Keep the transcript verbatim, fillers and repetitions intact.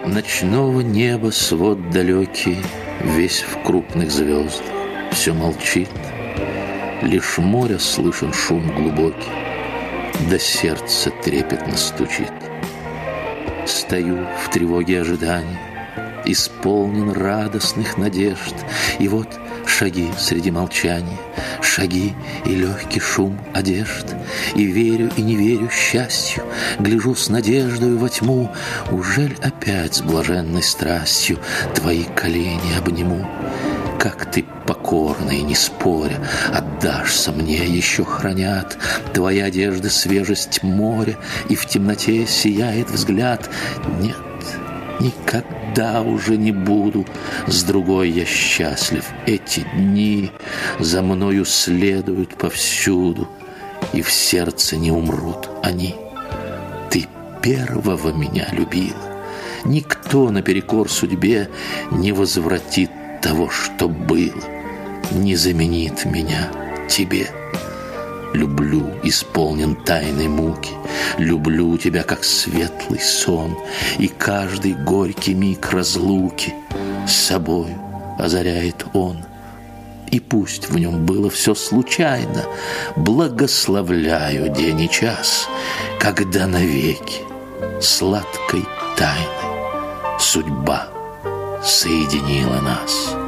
Ночного неба свод далекий, весь в крупных звездах, все молчит. Лишь моря слышен шум глубокий, да сердце трепетно стучит. Стою в тревоге ожидания, исполнен радостных надежд, и вот шаги среди молчания, шаги и легкий шум одежд. И верю, и не верю счастью, гляжу с надеждою во тьму. Ужель опять с блаженной страстью твои колени обниму? Как ты покорно и не споря отдашься мне, еще хранят твои одежды свежесть моря, и в темноте сияет взгляд. Нет, никогда уже не буду с другой я счастлив. Эти дни за мною следуют повсюду, и в сердце не умрут они. Ты первого меня любила, никто наперекор судьбе не возвратит того, что было, не заменит меня тебе. Люблю, исполнен тайной муки, люблю тебя, как светлый сон, и каждый горький миг разлуки с собою озаряет он. И пусть в нем было все случайно, благословляю день и час, когда навеки сладкой тайной судьба соединила нас.